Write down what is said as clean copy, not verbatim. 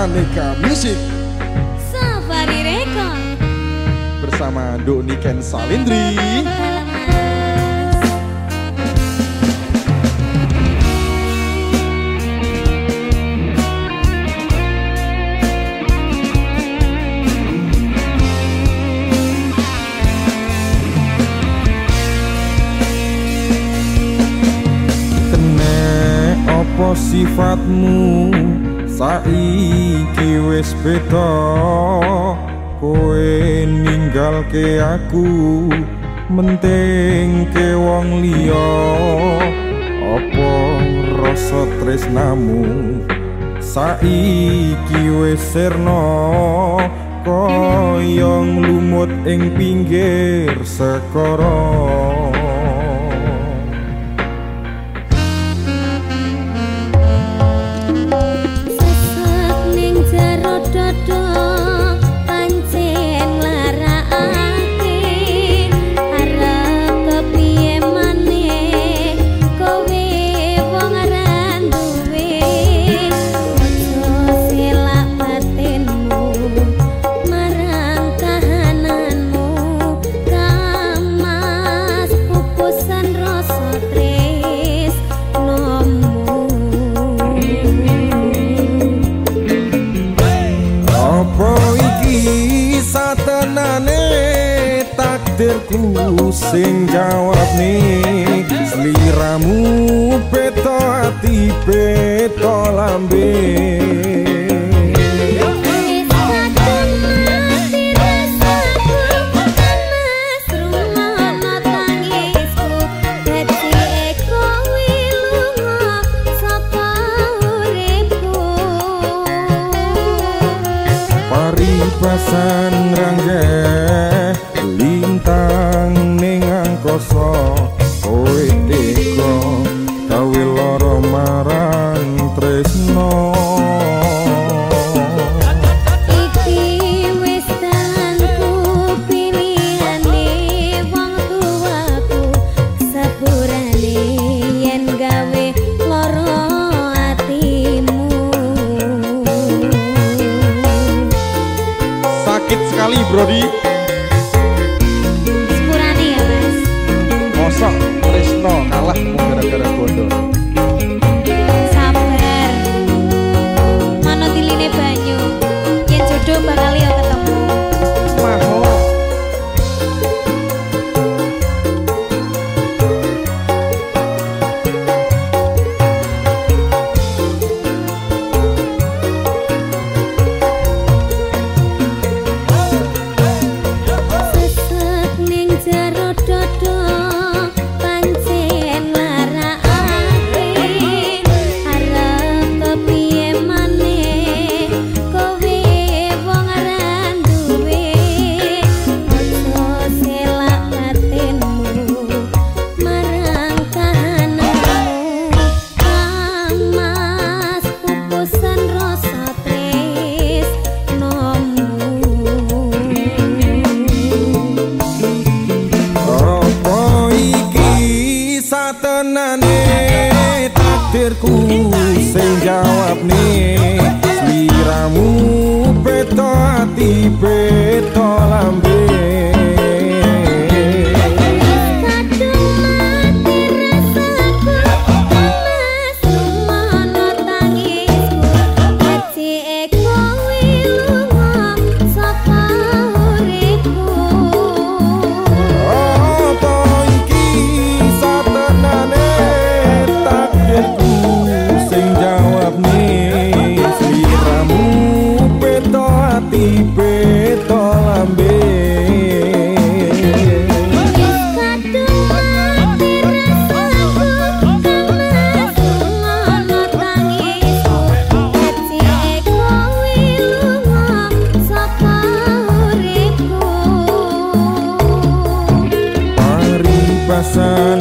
Aneka Music Safari Record bersama Doni Ken Salindri. Apa sifatmu saiki wis beda, kowe ninggalke aku mentingke wong liya. Apa rasa tresnamu saiki wis sirna, kaya nglumut ing pinggir sekara. Takdirku sing jawab nih, sliramu beto ati beto lambe. Paribasan ranggeh lintang ning angkasa, kowe tega gawe lara marang tresno. Iki wis tanku pilihane wong tuaku, sepurane yen gawe lara atimu. Sakit sekali Brodi. Tresno kalah gara-gara bodoh. Sabar, mana tiline banyu, yen jodoh bakal yo ketemu. Maho. Sesek ning jero dodo takdirku sing jawab nih, sliramu beto ati beto lambe. Beto lambe. Paribasan